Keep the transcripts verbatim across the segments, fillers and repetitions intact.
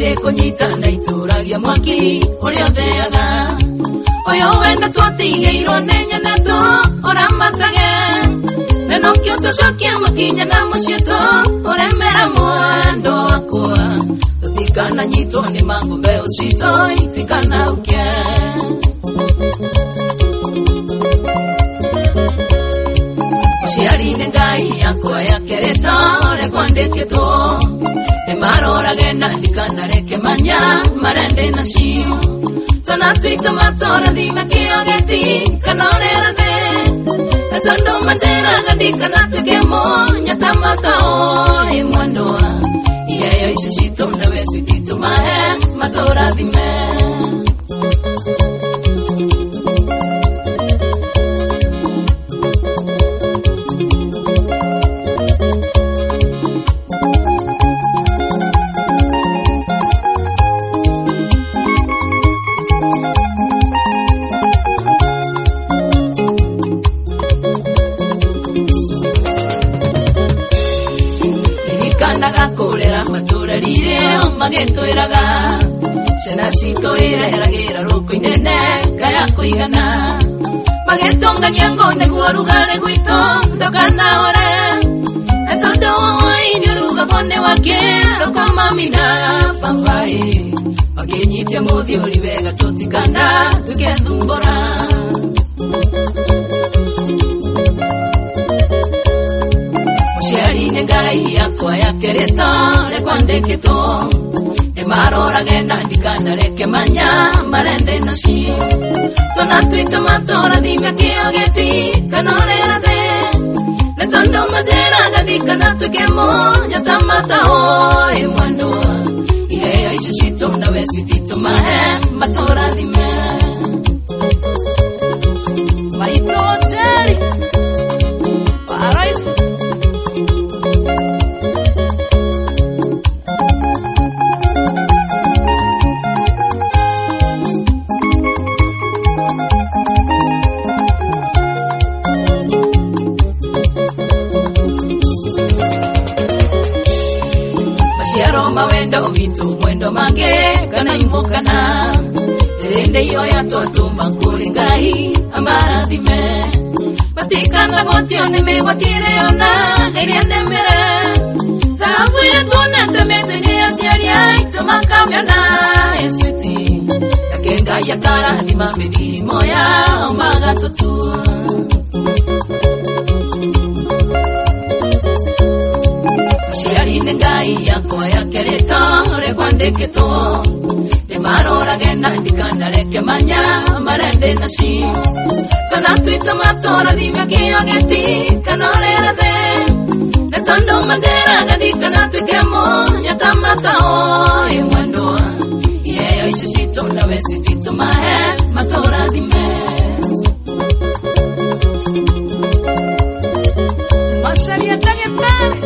kunyita na ituragia mwaki uri otheaga oyo wenda twatigeirwo nĩ nyina tu ũramatage neno kĩoto cokia makinya na mũciĩto ũremera mwendo wakwa tutikana nyitwo nĩ mambo mbeo cito itikana uke Ciarine ngai yakwa yakereta ore kwandĩkĩtwo nĩmarorage na ndikanareke manya marende nacio tona twita matora thima kĩogeti kanorera the etondo matera gandikana tukemo nyatamatao imwandoa iyeyo isisito na wesitito mahe matora dhime Kolera maturarire magento iraga Sena sito ira eragira roko inene kaya kuigana Magento nganyango neguo rugale gwito ndogana ore Etondo waini ruga kone wake roko mamina pambai Magenyitia modi olivega totikana tukendumbora Ciarine ngai yakwa yakereta ore kwandĩkĩtwo nĩmarorage na ndikanareke manya marende nacio tona twita matora thime kĩogeti kanorera the netondo materaga ndikana tukemo nyatamatao imwandoa iheyo icio cito nawe citito mahe matora thime maitoteri paraisi Mawendo vitu mwendo mange kana imokana Rende yo ya totumba kuringai amara dime Batikana gotio nime watire ona Eriende mere Thabu ya tunete metini asiaria Itomakamyona eswiti Yakenga ya kara di mamedi moya omaga tutu Ciarine ngai yakwa yakereta ore kwandĩkĩtwo nĩmarorage na ndikanareke manya marende nacio tona twita matora thime kĩogeti kanorera the netondo materaga ndikana tukemo nyatamatao imwandoa iheyo icio cito nawe citito mahe matora thime Masaria tagetare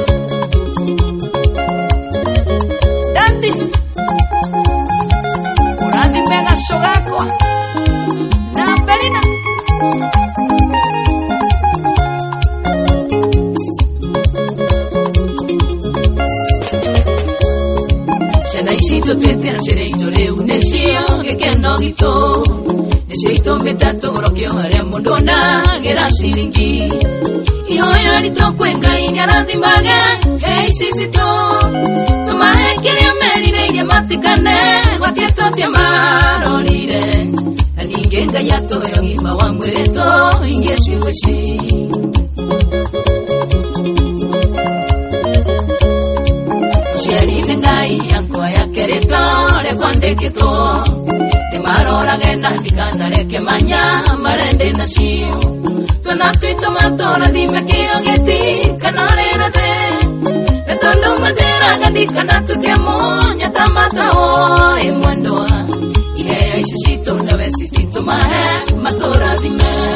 Urandi mega sogakwa na belina Sena isito twete asereito reunesio gekeno gito Nesito metatoro kio hare mundona gera siringi Ihoya litokwenga inyarathi mage Hey sisito Tumahe kiri amerire iria matikane Watieto tia marorire Na ningenga yato yo ngima wa mwereto Inge shiweshi Ciarine ngai yakwa yakereta ore kwandĩkĩtwo nĩmarorage na ndikanareke manya marende nacio tona twita matora thime kĩogeti kanorera the netondo materaga ndikana tukemo nyatamatao imwandoa iheyo icio cito nawe citito mahe matora thime